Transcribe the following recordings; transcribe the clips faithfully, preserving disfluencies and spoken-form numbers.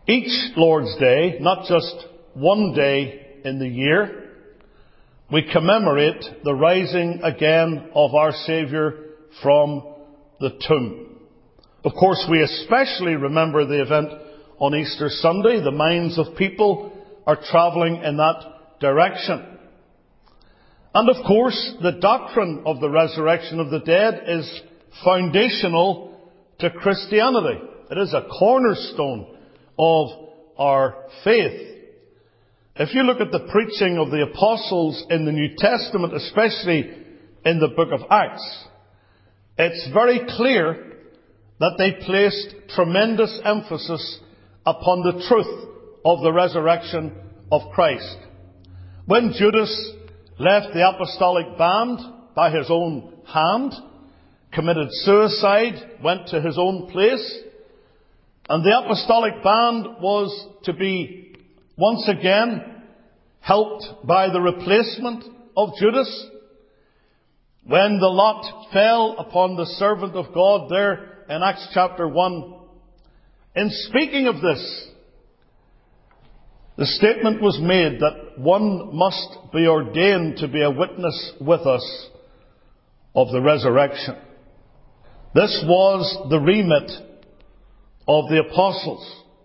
Each Lord's Day, not just one day in the year, we commemorate the rising again of our Saviour from the tomb. Of course, we especially remember the event on Easter Sunday. The minds of people are travelling in that direction. And of course, the doctrine of the resurrection of the dead is foundational to Christianity. It is a cornerstone of our faith. If you look at the preaching of the apostles in the New Testament, especially in the book of Acts, it's very clear that they placed tremendous emphasis upon the truth of the resurrection of Christ. When Judas left the apostolic band by his own hand, committed suicide, went to his own place, and the apostolic band was to be once again helped by the replacement of Judas. When the lot fell upon the servant of God there in Acts chapter one, in speaking of this, the statement was made that one must be ordained to be a witness with us of the resurrection. This was the remit of the apostles.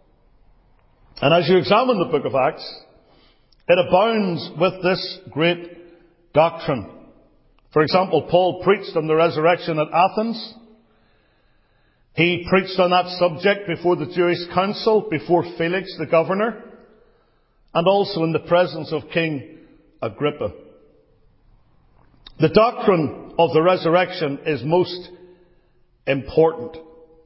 And as you examine the book of Acts, it abounds with this great doctrine. For example, Paul preached on the resurrection at Athens. He preached on that subject before the Jewish council, before Felix the governor, and also in the presence of King Agrippa. The doctrine of the resurrection is most important.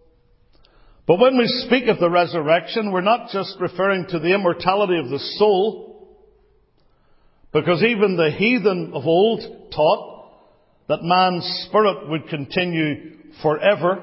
But when we speak of the resurrection, we're not just referring to the immortality of the soul, because even the heathen of old taught that man's spirit would continue forever.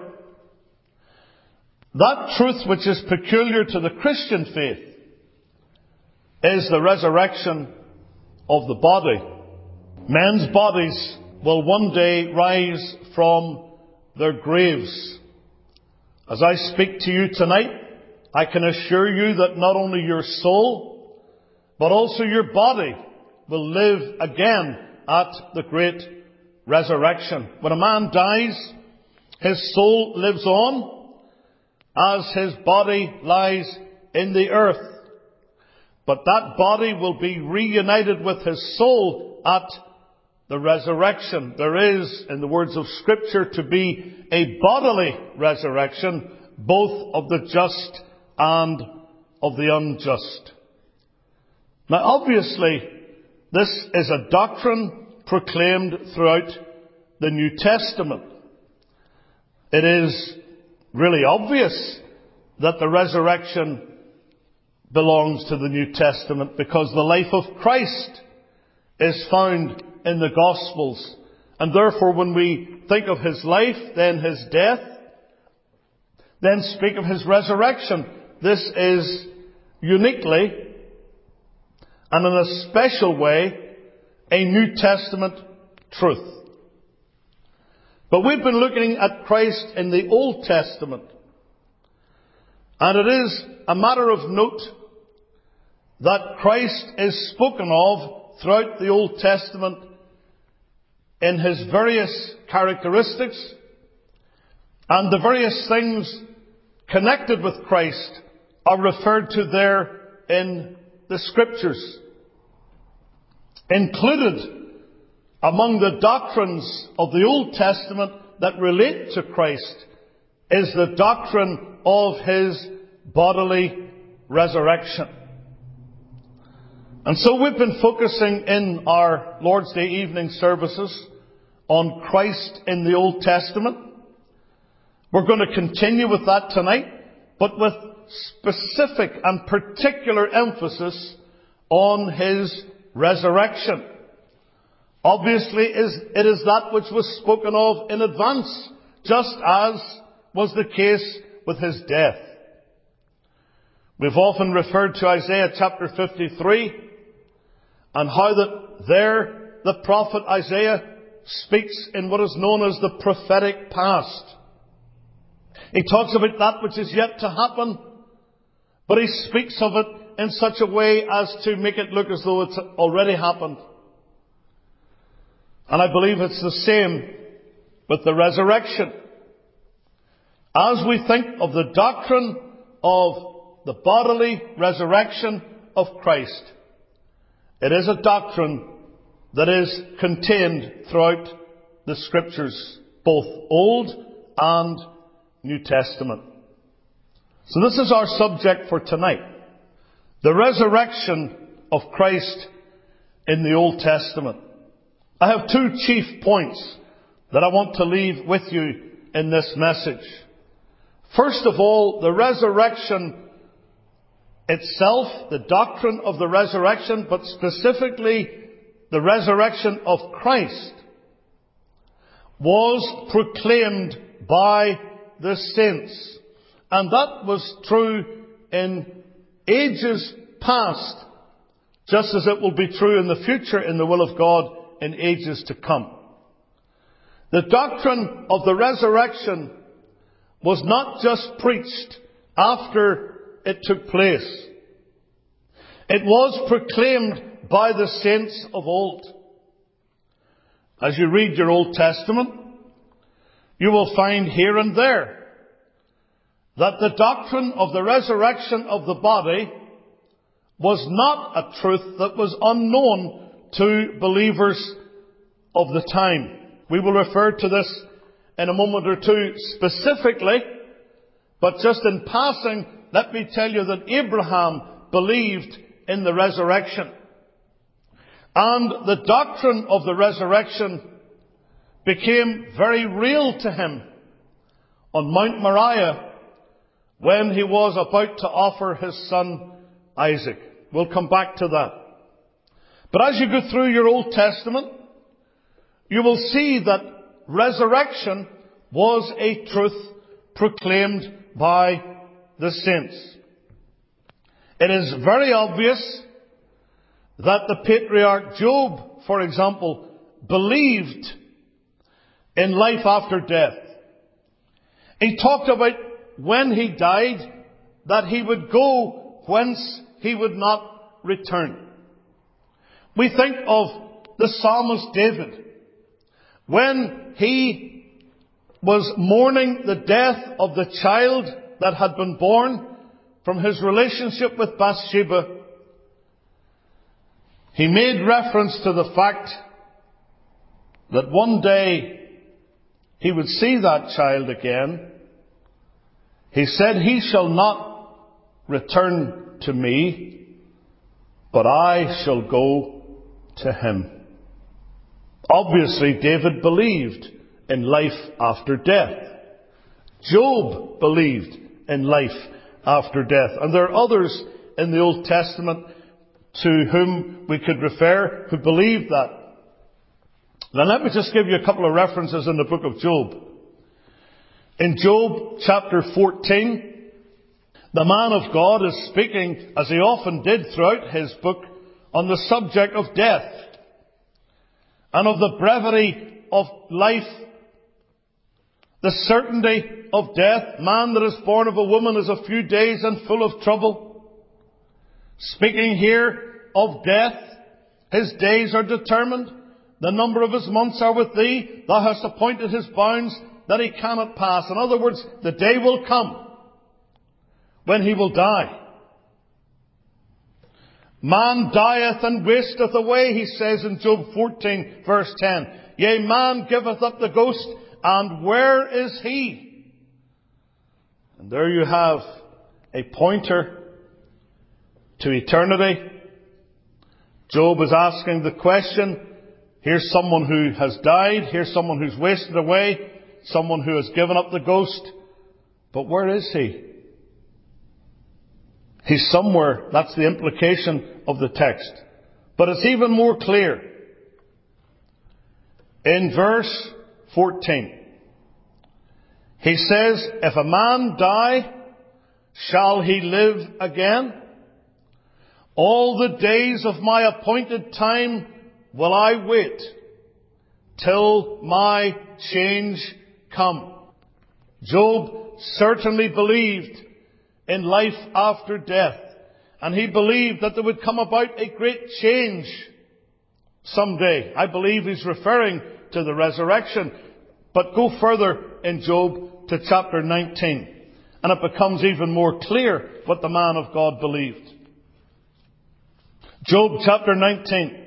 That truth which is peculiar to the Christian faith is the resurrection of the body. Men's bodies will one day rise from their graves. As I speak to you tonight, I can assure you that not only your soul, but also your body will live again at the great resurrection. When a man dies, his soul lives on as his body lies in the earth. But that body will be reunited with his soul at the resurrection. There is, in the words of Scripture, to be a bodily resurrection, both of the just and of the unjust. Now, obviously, this is a doctrine proclaimed throughout the New Testament. It is really obvious that the resurrection belongs to the New Testament because the life of Christ is found in the Gospels. And therefore, when we think of his life, then his death, then speak of his resurrection, this is uniquely and in a special way a New Testament truth. But we've been looking at Christ in the Old Testament. And it is a matter of note that Christ is spoken of throughout the Old Testament in his various characteristics, and the various things connected with Christ are referred to there in the Scriptures. Included among the doctrines of the Old Testament that relate to Christ is the doctrine of his bodily resurrection. And so we've been focusing in our Lord's Day evening services on Christ in the Old Testament. We're going to continue with that tonight, but with specific and particular emphasis on his resurrection. Obviously, it is that which was spoken of in advance, just as was the case with his death. We've often referred to Isaiah chapter fifty-three, and how that there the prophet Isaiah speaks in what is known as the prophetic past. He talks about that which is yet to happen, But he speaks of it in such a way as to make it look as though it's already happened. And I believe it's the same with the resurrection. As we think of the doctrine of the bodily resurrection of Christ, it is a doctrine that is contained throughout the Scriptures, both Old and New Testament. So this is our subject for tonight. The resurrection of Christ in the Old Testament. I have two chief points that I want to leave with you in this message. First of all, the resurrection itself, the doctrine of the resurrection, but specifically the resurrection of Christ, was proclaimed by the saints. And that was true in ages past, just as it will be true in the future in the will of God in ages to come. The doctrine of the resurrection was not just preached after it took place. It was proclaimed by the saints of old. As you read your Old Testament, you will find here and there that the doctrine of the resurrection of the body was not a truth that was unknown to believers of the time. We will refer to this in a moment or two specifically, but just in passing, let me tell you that Abraham believed in the resurrection. And the doctrine of the resurrection became very real to him on Mount Moriah when he was about to offer his son Isaac. We'll come back to that. But as you go through your Old Testament, you will see that resurrection was a truth proclaimed by the saints. It is very obvious that the patriarch Job, for example, believed in life after death. He talked about when he died that he would go whence he would not return. We think of the psalmist David. When he was mourning the death of the child that had been born from his relationship with Bathsheba, he made reference to the fact that one day he would see that child again. He said, "He shall not return to me, but I shall go to him." Obviously, David believed in life after death. Job believed in life after death. And there are others in the Old Testament to whom we could refer who believed that. Now let me just give you a couple of references in the book of Job. In Job chapter fourteen, the man of God is speaking, as he often did throughout his book, on the subject of death and of the brevity of life, the certainty of death. Man that is born of a woman is a few days and full of trouble. Speaking here of death, his days are determined. The number of his months are with thee. Thou hast appointed his bounds that he cannot pass. In other words, the day will come when he will die. Man dieth and wasteth away, he says in Job fourteen verse ten. Yea, man giveth up the ghost, and where is he? And there you have a pointer to eternity. Job is asking the question. Here's someone who has died. Here's someone who's wasted away. Someone who has given up the ghost. But where is he? He's somewhere. That's the implication of the text. But it's even more clear. In verse fourteen, he says, "If a man die, shall he live again? All the days of my appointed time will I wait, till my change come." Job certainly believed in life after death. And he believed that there would come about a great change someday. I believe he's referring to the resurrection. But go further in Job to chapter nineteen. And it becomes even more clear what the man of God believed. Job chapter nineteen.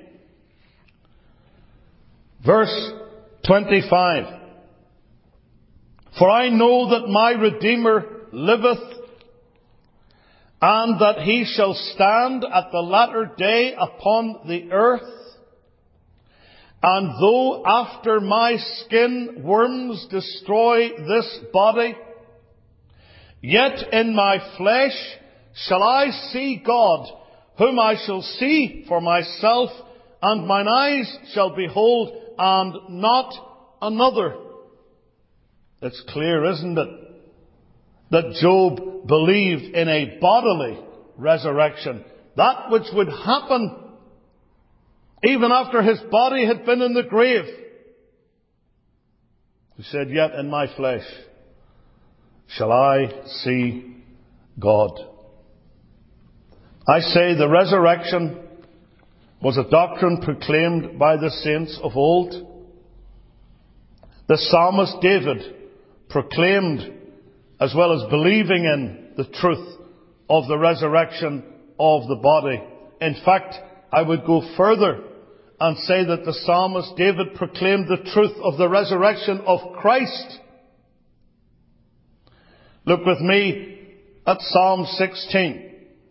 Verse twenty-five. For I know that my Redeemer liveth, and that he shall stand at the latter day upon the earth. And though after my skin worms destroy this body, yet in my flesh shall I see God, whom I shall see for myself, and mine eyes shall behold, and not another. It's clear, isn't it, that Job believed in a bodily resurrection. That which would happen even after his body had been in the grave. He said, yet in my flesh shall I see God. I say the resurrection was a doctrine proclaimed by the saints of old. The psalmist David proclaimed, as well as believing in, the truth of the resurrection of the body. In fact, I would go further and say that the psalmist David proclaimed the truth of the resurrection of Christ. Look with me at Psalm sixteen.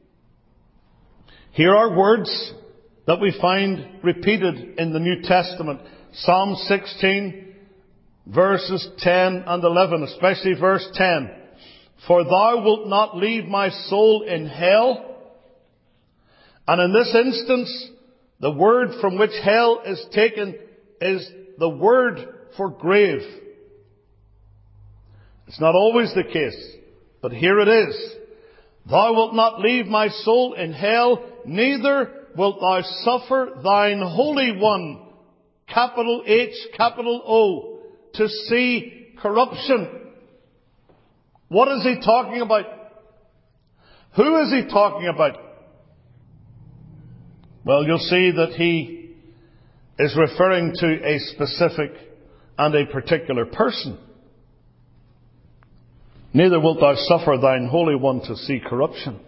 Here are words that we find repeated in the New Testament. Psalm sixteen, verses ten and eleven, especially verse ten. For thou wilt not leave my soul in hell. And in this instance, the word from which hell is taken is the word for grave. It's not always the case, but here it is. Thou wilt not leave my soul in hell, neither wilt thou suffer thine Holy One, capital H, capital O, to see corruption. What is he talking about? Who is he talking about? Well, you'll see that he is referring to a specific and a particular person. Neither wilt thou suffer thine Holy One to see corruption.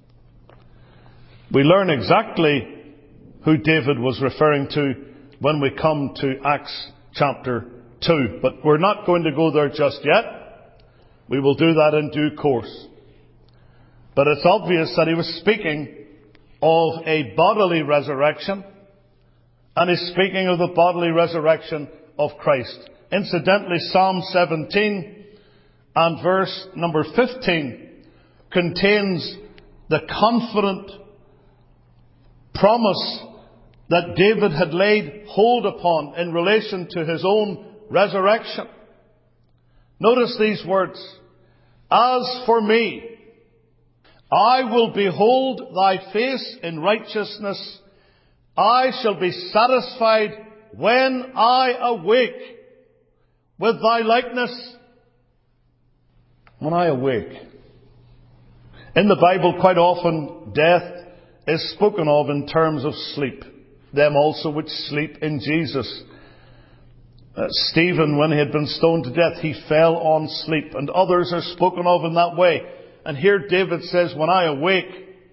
We learn exactly who David was referring to when we come to Acts chapter two. But we're not going to go there just yet. We will do that in due course. But it's obvious that he was speaking of a bodily resurrection, and he's speaking of the bodily resurrection of Christ. Incidentally, Psalm seventeen and verse number fifteen contains the confident promise that David had laid hold upon in relation to his own resurrection. Notice these words. As for me, I will behold thy face in righteousness. I shall be satisfied when I awake with thy likeness. When I awake. In the Bible, quite often, death is spoken of in terms of sleep. Them also which sleep in Jesus. Uh, Stephen, when he had been stoned to death, he fell on sleep. And others are spoken of in that way. And here David says, when I awake,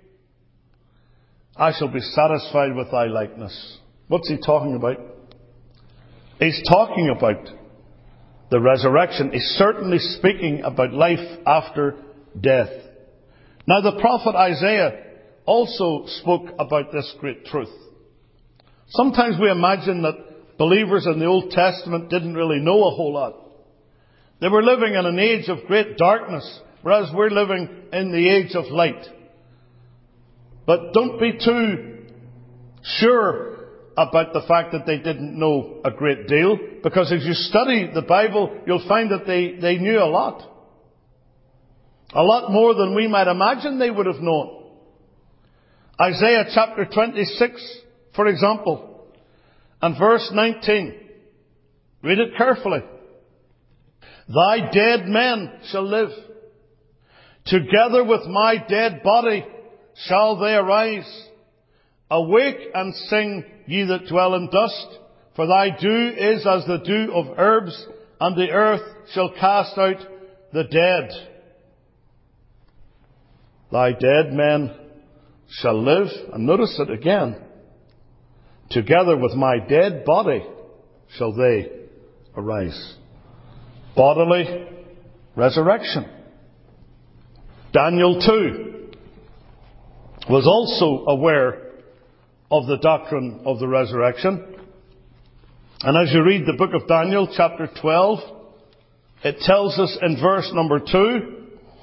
I shall be satisfied with thy likeness. What's he talking about? He's talking about the resurrection. He's certainly speaking about life after death. Now the prophet Isaiah also spoke about this great truth. Sometimes we imagine that believers in the Old Testament didn't really know a whole lot. They were living in an age of great darkness, whereas we're living in the age of light. But don't be too sure about the fact that they didn't know a great deal, because as you study the Bible, you'll find that they, they knew a lot. A lot more than we might imagine they would have known. Isaiah chapter twenty-six, for example, and verse nineteen. Read it carefully. Thy dead men shall live. Together with my dead body shall they arise. Awake and sing, ye that dwell in dust, for thy dew is as the dew of herbs, and the earth shall cast out the dead. Thy dead men shall live, and notice it again. Together with my dead body shall they arise. Bodily resurrection. Daniel too was also aware of the doctrine of the resurrection. And as you read the book of Daniel, chapter twelve, it tells us in verse number two,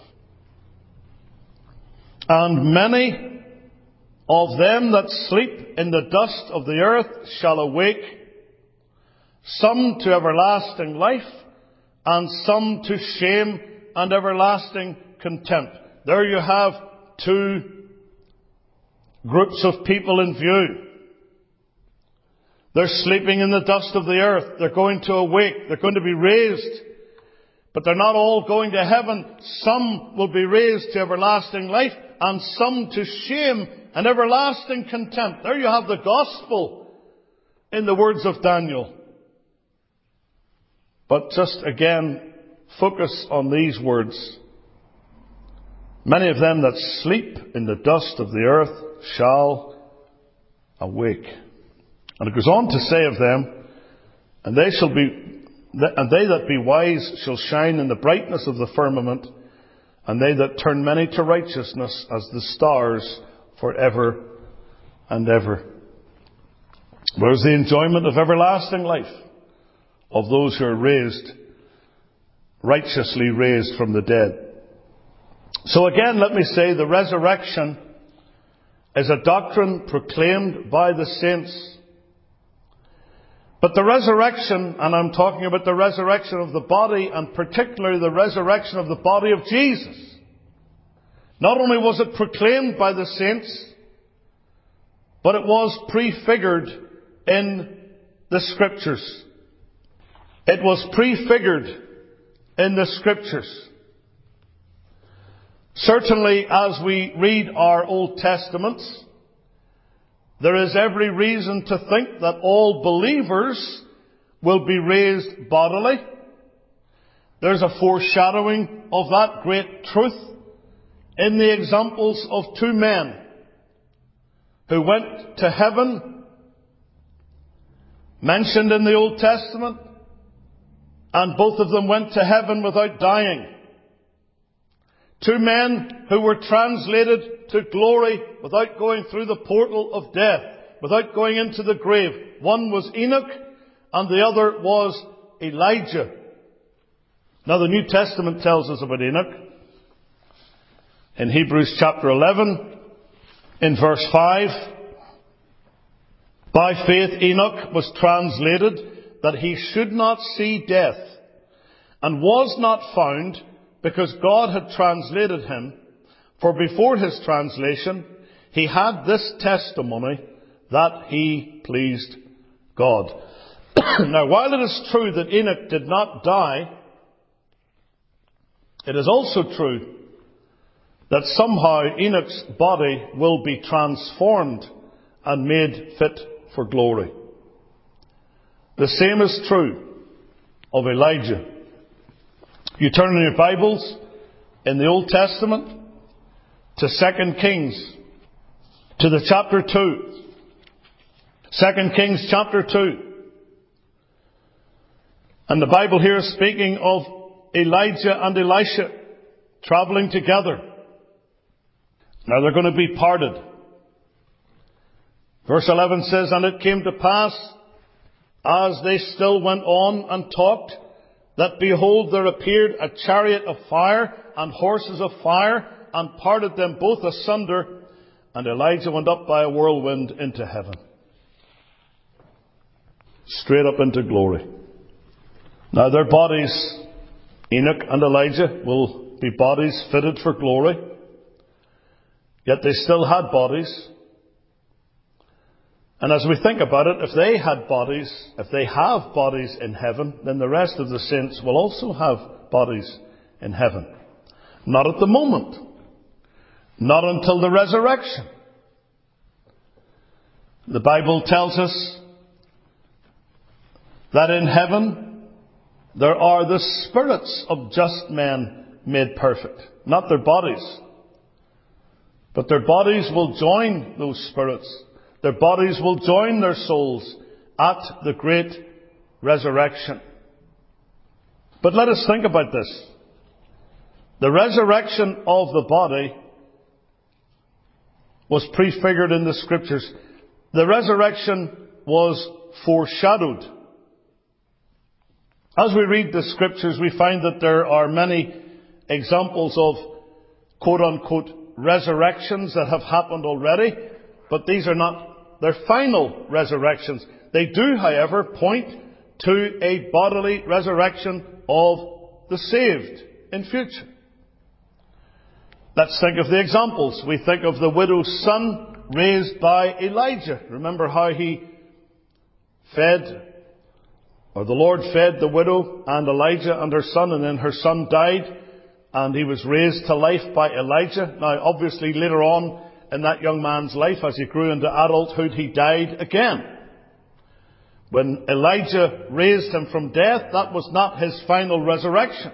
and many of them that sleep in the dust of the earth shall awake, some to everlasting life, and some to shame and everlasting contempt. There you have two groups of people in view. They're sleeping in the dust of the earth. They're going to awake. They're going to be raised. But they're not all going to heaven. Some will be raised to everlasting life, and some to shame and everlasting contempt. There you have the gospel in the words of Daniel. But just again, focus on these words. Many of them that sleep in the dust of the earth shall awake. And it goes on to say of them, and they shall be, and they that be wise shall shine in the brightness of the firmament, and they that turn many to righteousness as the stars forever and ever. Where's the enjoyment of everlasting life of those who are raised, righteously raised from the dead? So again, let me say, the resurrection is a doctrine proclaimed by the saints. But the resurrection, and I'm talking about the resurrection of the body, and particularly the resurrection of the body of Jesus. Not only was it proclaimed by the saints, but it was prefigured in the Scriptures. It was prefigured in the Scriptures. Certainly, as we read our Old Testaments, there is every reason to think that all believers will be raised bodily. There's a foreshadowing of that great truth in the examples of two men who went to heaven, mentioned in the Old Testament, and both of them went to heaven without dying. Two men who were translated to glory without going through the portal of death, without going into the grave. One was Enoch and the other was Elijah. Now the New Testament tells us about Enoch. In Hebrews chapter eleven, in verse five, by faith Enoch was translated that he should not see death, and was not found, because God had translated him. For before his translation, he had this testimony, that he pleased God. Now, while it is true that Enoch did not die, it is also true that somehow Enoch's body will be transformed and made fit for glory. The same is true of Elijah. You turn in your Bibles in the Old Testament to Second Kings, to the chapter two. Second Kings chapter two. And the Bible here is speaking of Elijah and Elisha travelling together. Now they're going to be parted. Verse eleven says, and it came to pass, as they still went on and talked, that behold, there appeared a chariot of fire and horses of fire, and parted them both asunder, and Elijah went up by a whirlwind into heaven. Straight up into glory. Now their bodies, Enoch and Elijah, will be bodies fitted for glory. Yet they still had bodies. And as we think about it, if they had bodies, if they have bodies in heaven, then the rest of the saints will also have bodies in heaven. Not at the moment. Not until the resurrection. The Bible tells us that in heaven there are the spirits of just men made perfect. Not their bodies. But their bodies will join those spirits. Their bodies will join their souls at the great resurrection. But let us think about this. The resurrection of the body was prefigured in the Scriptures. The resurrection was foreshadowed. As we read the Scriptures, we find that there are many examples of quote-unquote resurrections that have happened already, but these are not their final resurrections. They do, however, point to a bodily resurrection of the saved in future. Let's think of the examples. We think of the widow's son raised by Elijah. Remember how he fed, or the Lord fed the widow and Elijah and her son, and then her son died, and he was raised to life by Elijah. Now, obviously, later on in that young man's life, as he grew into adulthood, he died again. When Elijah raised him from death, that was not his final resurrection.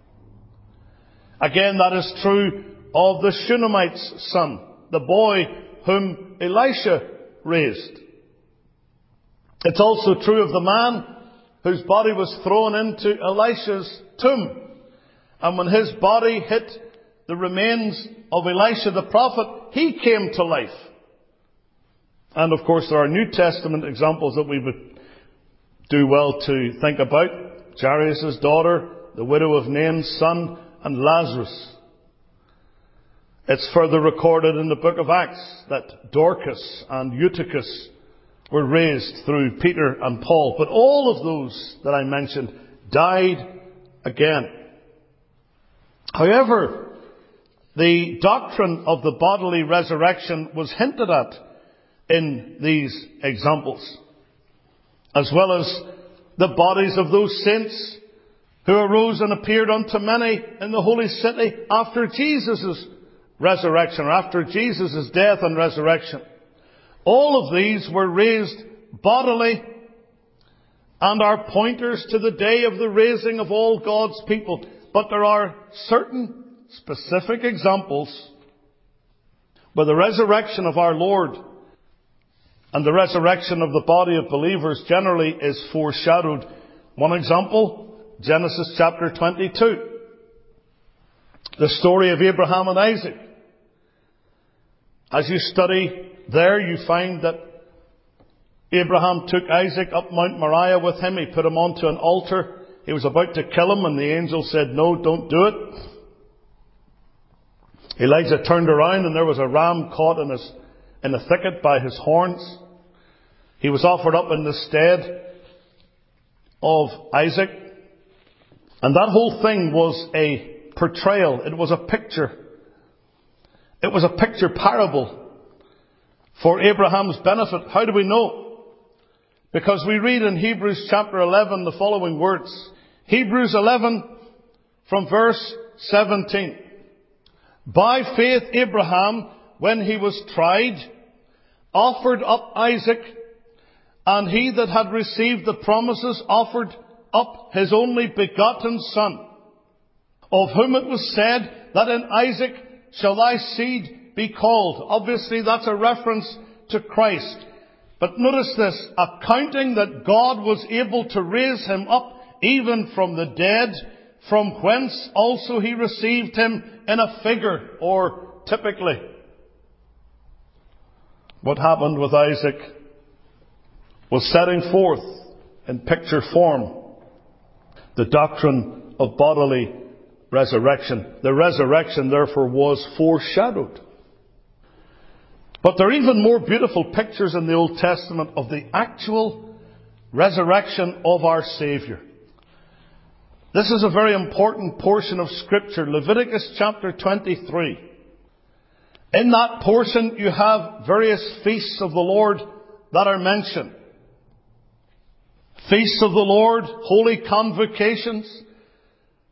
Again, that is true of the Shunammite's son, the boy whom Elisha raised. It's also true of the man whose body was thrown into Elisha's tomb. And when his body hit the remains of Elisha the prophet, he came to life. And of course there are New Testament examples that we would do well to think about. Jairus' daughter, the widow of Nain's son, and Lazarus. It's further recorded in the book of Acts that Dorcas and Eutychus were raised through Peter and Paul. But all of those that I mentioned died again. However, the doctrine of the bodily resurrection was hinted at in these examples, as well as the bodies of those saints who arose and appeared unto many in the holy city after Jesus' resurrection, or after Jesus' death and resurrection. All of these were raised bodily and are pointers to the day of the raising of all God's people. But there are certain specific examples where the resurrection of our Lord and the resurrection of the body of believers generally is foreshadowed. One example, Genesis chapter twenty-two. The story of Abraham and Isaac. As you study there, you find that Abraham took Isaac up Mount Moriah with him. He put him onto an altar. He was about to kill him, and the angel said, "No, don't do it." Elijah turned around, and there was a ram caught in his, in a thicket by his horns. He was offered up in the stead of Isaac. And that whole thing was a portrayal. It was a picture. It was a picture parable for Abraham's benefit. How do we know? Because we read in Hebrews chapter eleven the following words. Hebrews eleven from verse seventeen. By faith Abraham, when he was tried, offered up Isaac, and he that had received the promises offered up his only begotten son, of whom it was said that in Isaac shall thy seed be called. Obviously that's a reference to Christ. But notice this, accounting that God was able to raise him up even from the dead, from whence also he received him in a figure, or typically. What happened with Isaac was setting forth in picture form the doctrine of bodily resurrection. The resurrection, therefore, was foreshadowed. But there are even more beautiful pictures in the Old Testament of the actual resurrection of our Saviour. This is a very important portion of Scripture, Leviticus chapter twenty-three. In that portion you have various feasts of the Lord that are mentioned. Feasts of the Lord, holy convocations,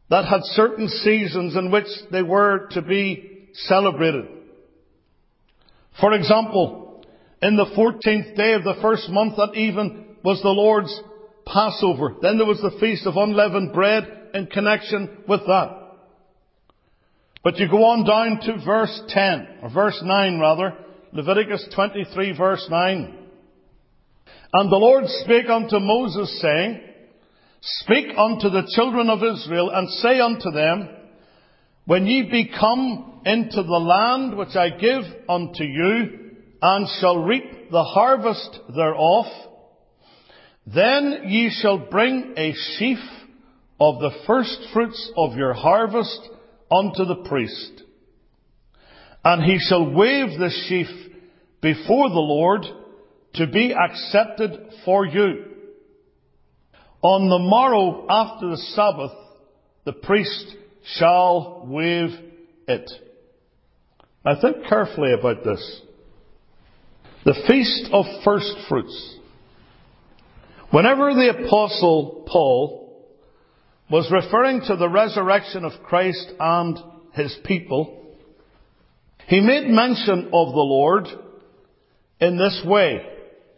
that had certain seasons in which they were to be celebrated. For example, in the fourteenth day of the first month at even was the Lord's Passover. Then there was the Feast of Unleavened Bread in connection with that. But you go on down to verse ten, or verse nine rather, Leviticus twenty-three verse nine. And the Lord spake unto Moses, saying, Speak unto the children of Israel, and say unto them, When ye be come into the land which I give unto you, and shall reap the harvest thereof, then ye shall bring a sheaf of the first fruits of your harvest unto the priest. And he shall wave the sheaf before the Lord to be accepted for you. On the morrow after the Sabbath, the priest shall wave it. Now think carefully about this. The Feast of First Fruits. Whenever the Apostle Paul was referring to the resurrection of Christ and his people, he made mention of the Lord in this way.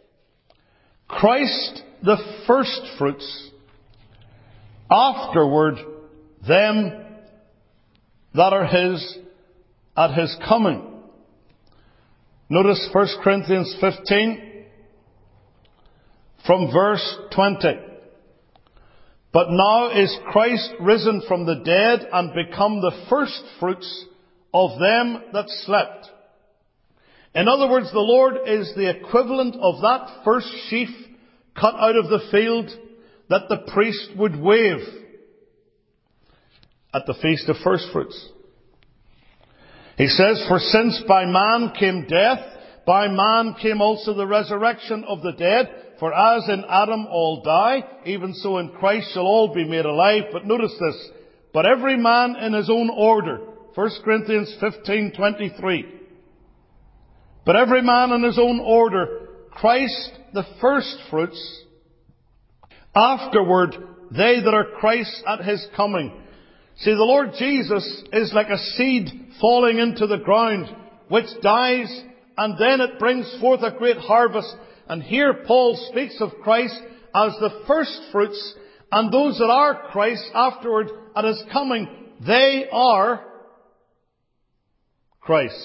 Christ the first fruits, afterward them that are his at his coming. Notice First Corinthians fifteen from verse twenty. But now is Christ risen from the dead and become the first fruits of them that slept. In other words, the Lord is the equivalent of that first sheaf cut out of the field that the priest would wave at the Feast of First Fruits. He says, For since by man came death, by man came also the resurrection of the dead. For as in Adam all die, even so in Christ shall all be made alive. But notice this, but every man in his own order. First Corinthians fifteen twenty-three. But every man in his own order, Christ the first fruits, afterward they that are Christ at his coming. See, the Lord Jesus is like a seed falling into the ground, which dies, and then it brings forth a great harvest. And here Paul speaks of Christ as the first fruits, and those that are Christ afterward at his coming, they are Christ.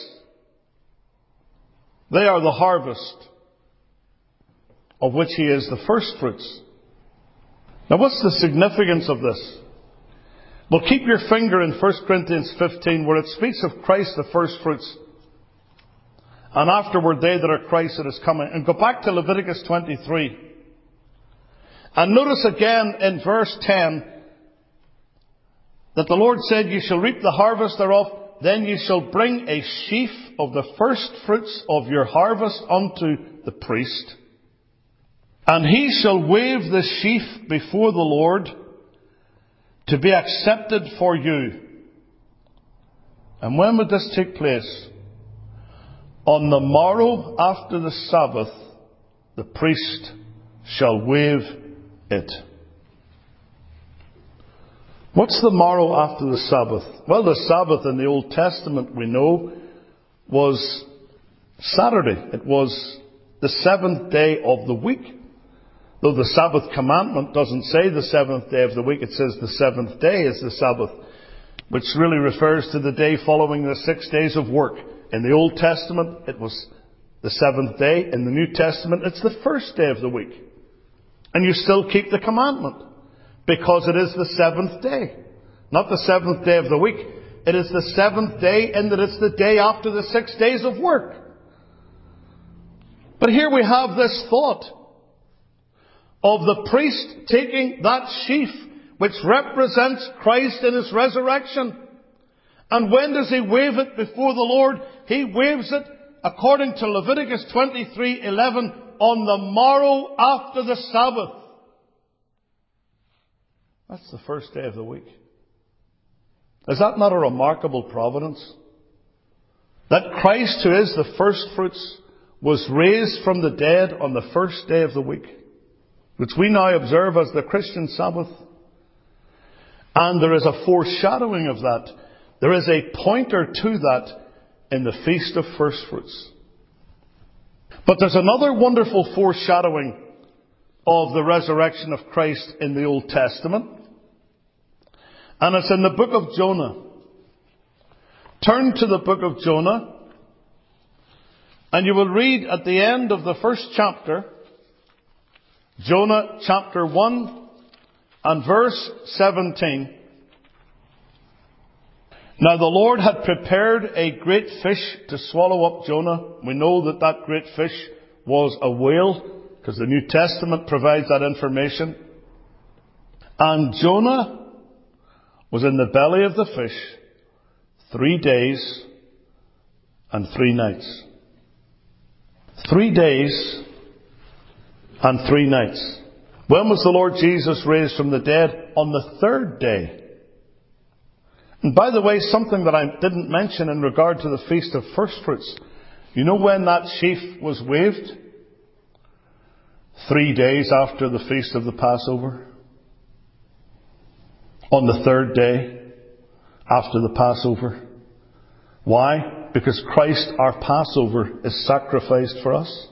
They are the harvest of which he is the first fruits. Now what's the significance of this? Well, keep your finger in First Corinthians fifteen, where it speaks of Christ the first fruits, and afterward they that are Christ that is coming. And go back to Leviticus twenty-three. And notice again in verse ten that the Lord said, Ye shall reap the harvest thereof, then ye shall bring a sheaf of the first fruits of your harvest unto the priest. And he shall wave the sheaf before the Lord to be accepted for you. And when would this take place? On the morrow after the Sabbath, the priest shall wave it. What's the morrow after the Sabbath? Well, the Sabbath in the Old Testament, we know, was Saturday. It was the seventh day of the week. Though the Sabbath commandment doesn't say the seventh day of the week, it says the seventh day is the Sabbath, which really refers to the day following the six days of work. In the Old Testament, it was the seventh day. In the New Testament, it's the first day of the week. And you still keep the commandment, because it is the seventh day. Not the seventh day of the week. It is the seventh day in that it's the day after the six days of work. But here we have this thought of the priest taking that sheaf which represents Christ in his resurrection. And when does he wave it before the Lord? He waves it, according to Leviticus twenty-three eleven, on the morrow after the Sabbath. That's the first day of the week. Is that not a remarkable providence? That Christ, who is the first fruits, was raised from the dead on the first day of the week, which we now observe as the Christian Sabbath. And there is a foreshadowing of that. There is a pointer to that in the Feast of First Fruits. But there's another wonderful foreshadowing of the resurrection of Christ in the Old Testament. And it's in the book of Jonah. Turn to the book of Jonah, and you will read at the end of the first chapter, Jonah chapter one and verse seventeen. Now the Lord had prepared a great fish to swallow up Jonah. We know that that great fish was a whale, because the New Testament provides that information. And Jonah was in the belly of the fish three days and three nights. Three days and three nights. When was the Lord Jesus raised from the dead? On the third day. And by the way, something that I didn't mention in regard to the Feast of First Fruits. You know when that sheaf was waved? Three days after the Feast of the Passover. On the third day after the Passover. Why? Because Christ, our Passover, is sacrificed for us.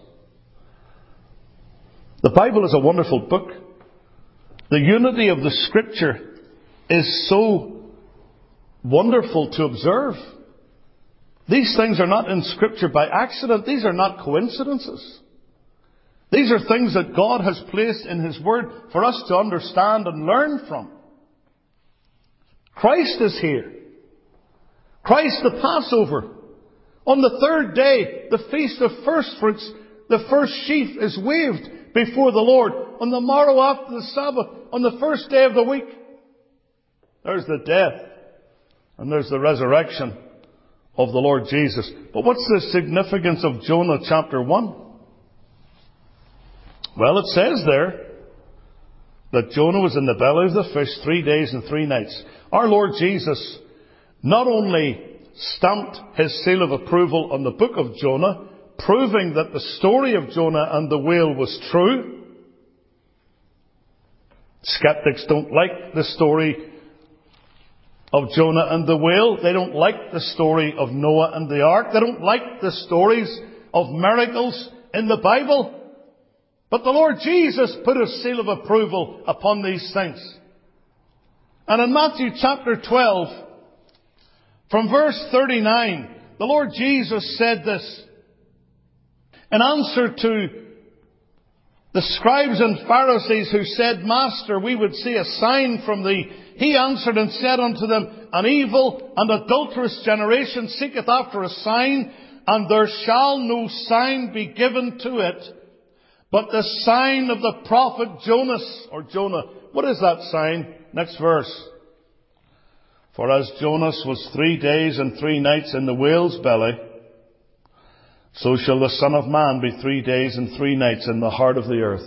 The Bible is a wonderful book. The unity of the Scripture is so wonderful to observe. These things are not in Scripture by accident. These are not coincidences. These are things that God has placed in His Word for us to understand and learn from. Christ is here. Christ the Passover. On the third day, the Feast of First Fruits, the first sheaf is waved before the Lord. On the morrow after the Sabbath, on the first day of the week. There's the death. And there's the resurrection of the Lord Jesus. But what's the significance of Jonah chapter one? Well, it says there that Jonah was in the belly of the fish three days and three nights. Our Lord Jesus not only stamped His seal of approval on the book of Jonah, proving that the story of Jonah and the whale was true. Skeptics don't like the story of Jonah and the whale. They don't like the story of Noah and the ark. They don't like the stories of miracles in the Bible. But the Lord Jesus put His seal of approval upon these things. And in Matthew chapter twelve, from verse thirty-nine, the Lord Jesus said this. In answer to the scribes and Pharisees who said, Master, we would see a sign from Thee. He answered and said unto them, An evil and adulterous generation seeketh after a sign, and there shall no sign be given to it, but the sign of the prophet Jonas, or Jonah. What is that sign? Next verse. For as Jonas was three days and three nights in the whale's belly, so shall the Son of Man be three days and three nights in the heart of the earth.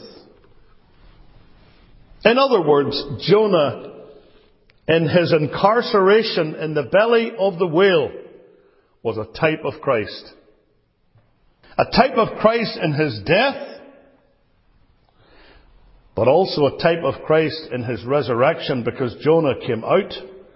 In other words, Jonah, in his incarceration in the belly of the whale, was a type of Christ. A type of Christ in His death, but also a type of Christ in His resurrection, because Jonah came out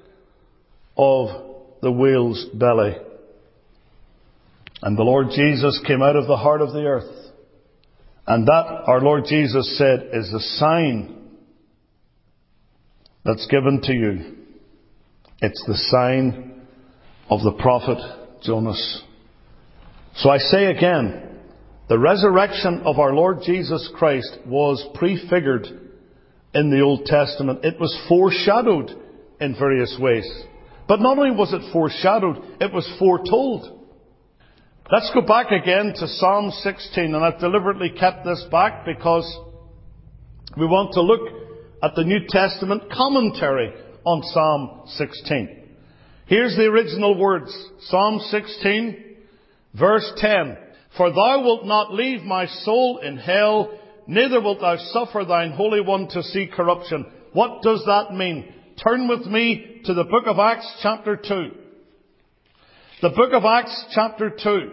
of the whale's belly. And the Lord Jesus came out of the heart of the earth. And that, our Lord Jesus said, is the sign that's given to you. It's the sign of the prophet Jonas. So I say again, the resurrection of our Lord Jesus Christ was prefigured in the Old Testament. It was foreshadowed in various ways. But not only was it foreshadowed, it was foretold. Let's go back again to Psalm sixteen, and I've deliberately kept this back because we want to look at the New Testament commentary on Psalm sixteen. Here's the original words. Psalm sixteen, verse ten. For Thou wilt not leave my soul in hell, neither wilt Thou suffer Thine Holy One to see corruption. What does that mean? Turn with me to the book of Acts chapter two. The book of Acts chapter two.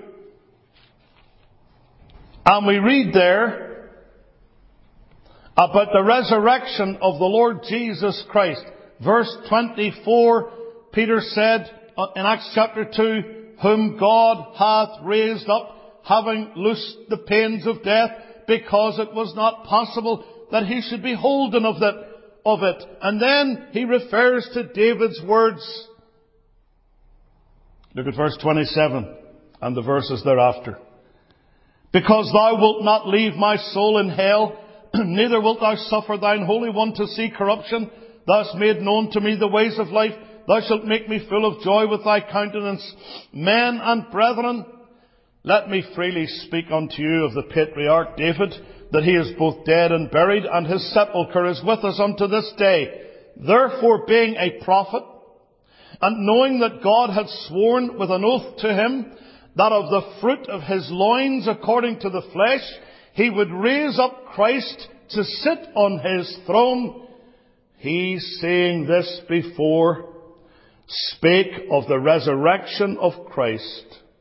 And we read there about the resurrection of the Lord Jesus Christ. verse twenty-four, Peter said in Acts chapter two, whom God hath raised up, having loosed the pains of death, because it was not possible that he should be holden of that, of it. And then he refers to David's words. Look at verse twenty-seven and the verses thereafter. Because thou wilt not leave my soul in hell, neither wilt thou suffer thine Holy One to see corruption. Thou hast made known to me the ways of life. Thou shalt make me full of joy with thy countenance. Men and brethren, let me freely speak unto you of the patriarch David, that he is both dead and buried, and his sepulchre is with us unto this day. Therefore, being a prophet, and knowing that God had sworn with an oath to him, that of the fruit of his loins, according to the flesh, he would raise up Christ to sit on his throne, he, saying this before, spake of the resurrection of Christ,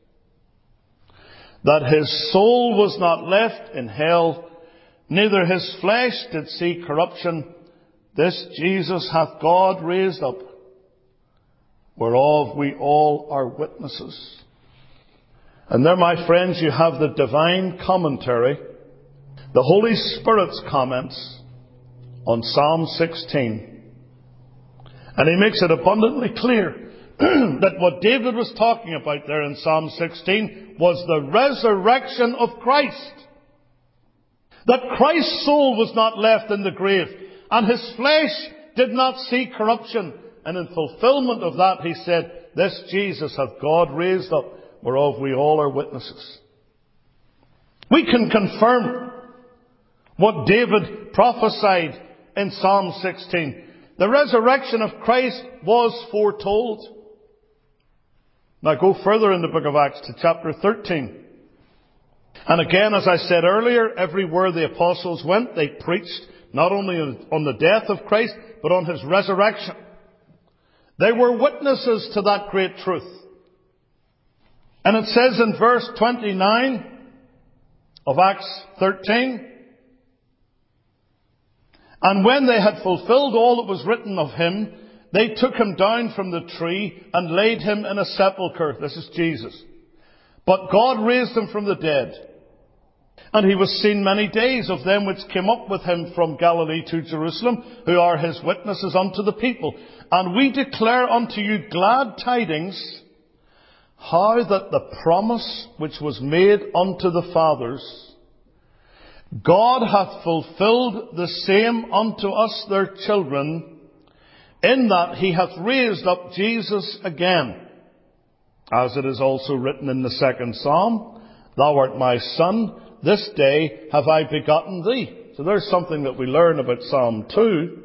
that his soul was not left in hell, neither his flesh did see corruption. This Jesus hath God raised up, whereof we all are witnesses. And there, my friends, you have the divine commentary, the Holy Spirit's comments on Psalm sixteen. And he makes it abundantly clear that what David was talking about there in Psalm sixteen was the resurrection of Christ. That Christ's soul was not left in the grave, and his flesh did not see corruption. And in fulfillment of that, he said, this Jesus hath God raised up, whereof we all are witnesses. We can confirm what David prophesied in Psalm sixteen. The resurrection of Christ was foretold. Now go further in the book of Acts to chapter thirteen. And again, as I said earlier, everywhere the apostles went, they preached not only on the death of Christ, but on his resurrection. They were witnesses to that great truth. And it says in verse twenty-nine of Acts thirteen, and when they had fulfilled all that was written of him, they took him down from the tree and laid him in a sepulchre. This is Jesus. But God raised him from the dead. And he was seen many days of them which came up with him from Galilee to Jerusalem, who are his witnesses unto the people. And we declare unto you glad tidings, how that the promise which was made unto the fathers, God hath fulfilled the same unto us their children, in that he hath raised up Jesus again. As it is also written in the second Psalm, thou art my son, this day have I begotten thee. So there's something that we learn about Psalm two.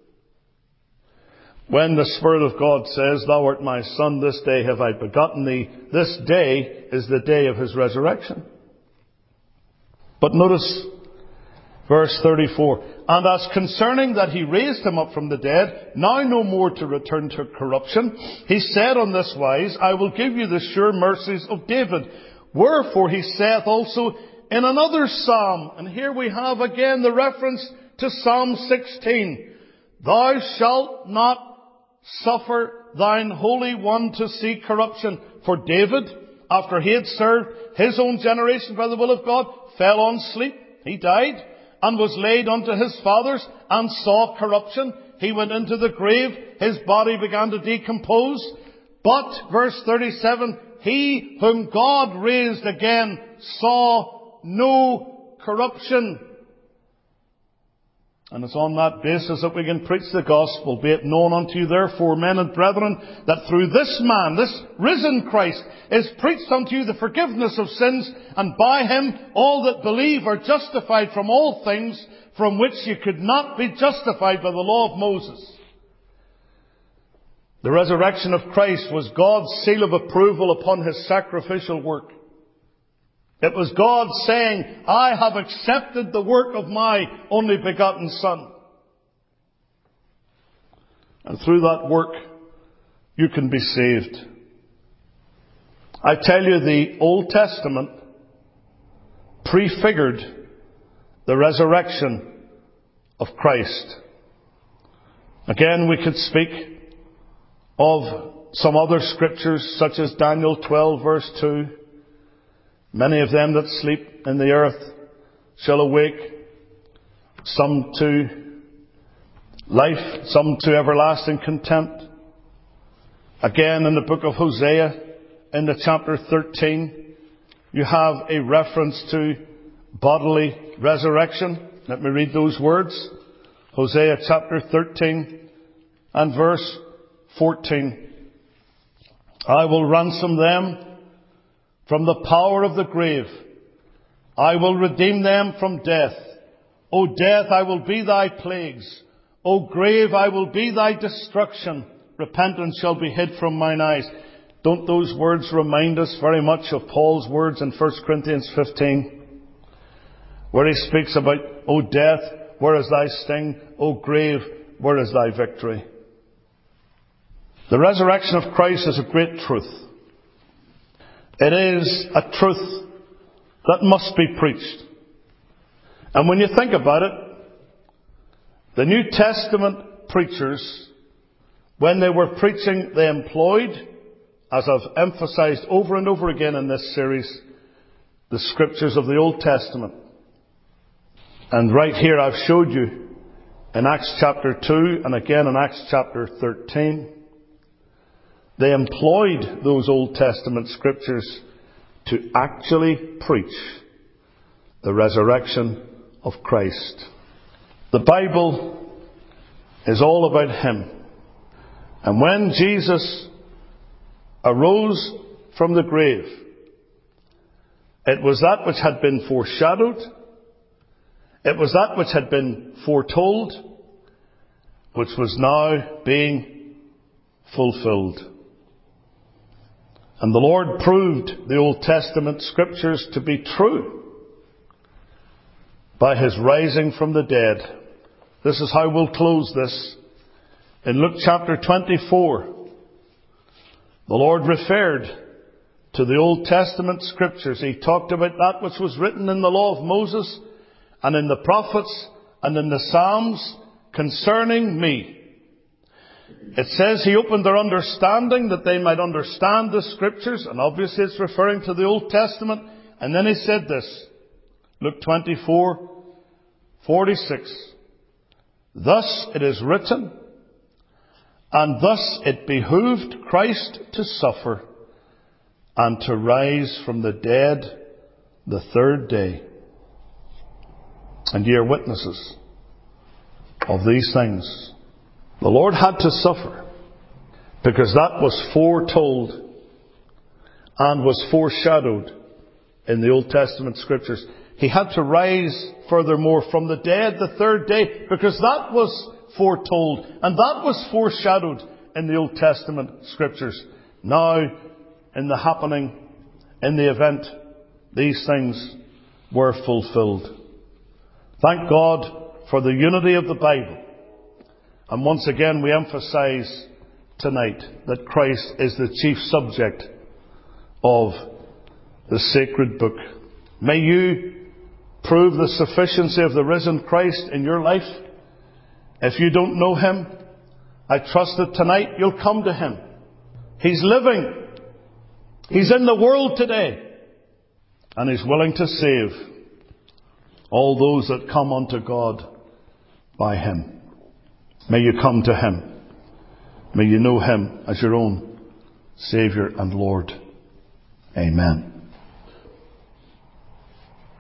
When the Spirit of God says, thou art my son, this day have I begotten thee, this day is the day of his resurrection. But notice verse thirty-four. And as concerning that he raised him up from the dead, now no more to return to corruption, he said on this wise, I will give you the sure mercies of David. Wherefore he saith also in another psalm, and here we have again the reference to Psalm sixteen, thou shalt not suffer thine Holy One to see corruption. For David, after he had served his own generation by the will of God, fell on sleep. He died and was laid unto his fathers and saw corruption. He went into the grave. His body began to decompose. But, verse thirty-seven, he whom God raised again saw no corruption. And it's on that basis that we can preach the gospel. Be it known unto you therefore, men and brethren, that through this man, this risen Christ, is preached unto you the forgiveness of sins, and by him all that believe are justified from all things from which you could not be justified by the law of Moses. The resurrection of Christ was God's seal of approval upon his sacrificial work. It was God saying, I have accepted the work of my only begotten Son. And through that work, you can be saved. I tell you, the Old Testament prefigured the resurrection of Christ. Again, we could speak of some other scriptures, such as Daniel twelve, verse two. Many of them that sleep in the earth shall awake, some to life, some to everlasting contempt. Again, in the book of Hosea, in the chapter thirteen, you have a reference to bodily resurrection. Let me read those words. Hosea chapter thirteen and verse fourteen. I will ransom them from the power of the grave. I will redeem them from death. O death, I will be thy plagues. O grave, I will be thy destruction. Repentance shall be hid from mine eyes. Don't those words remind us very much of Paul's words in First Corinthians fifteen, where he speaks about, O death, where is thy sting? O grave, where is thy victory? The resurrection of Christ is a great truth. It is a truth that must be preached. And when you think about it, the New Testament preachers, when they were preaching, they employed, as I've emphasized over and over again in this series, the scriptures of the Old Testament. And right here I've showed you in Acts chapter two and again in Acts chapter thirteen, they employed those Old Testament scriptures to actually preach the resurrection of Christ. The Bible is all about Him. And when Jesus arose from the grave, it was that which had been foreshadowed. It was that which had been foretold, which was now being fulfilled. And the Lord proved the Old Testament scriptures to be true by His rising from the dead. This is how we'll close this. In Luke chapter twenty-four, the Lord referred to the Old Testament scriptures. He talked about that which was written in the law of Moses and in the prophets and in the Psalms concerning me. It says He opened their understanding that they might understand the scriptures, and obviously it's referring to the Old Testament. And then He said this, Luke twenty-four, forty-six. Thus it is written, and thus it behooved Christ to suffer and to rise from the dead the third day. And ye are witnesses of these things. The Lord had to suffer because that was foretold and was foreshadowed in the Old Testament scriptures. He had to rise furthermore from the dead the third day because that was foretold and that was foreshadowed in the Old Testament scriptures. Now, in the happening, in the event, these things were fulfilled. Thank God for the unity of the Bible. And once again we emphasize tonight that Christ is the chief subject of the sacred book. May you prove the sufficiency of the risen Christ in your life. If you don't know Him, I trust that tonight you'll come to Him. He's living. He's in the world today. And He's willing to save all those that come unto God by Him. May you come to Him. May you know Him as your own Saviour and Lord. Amen.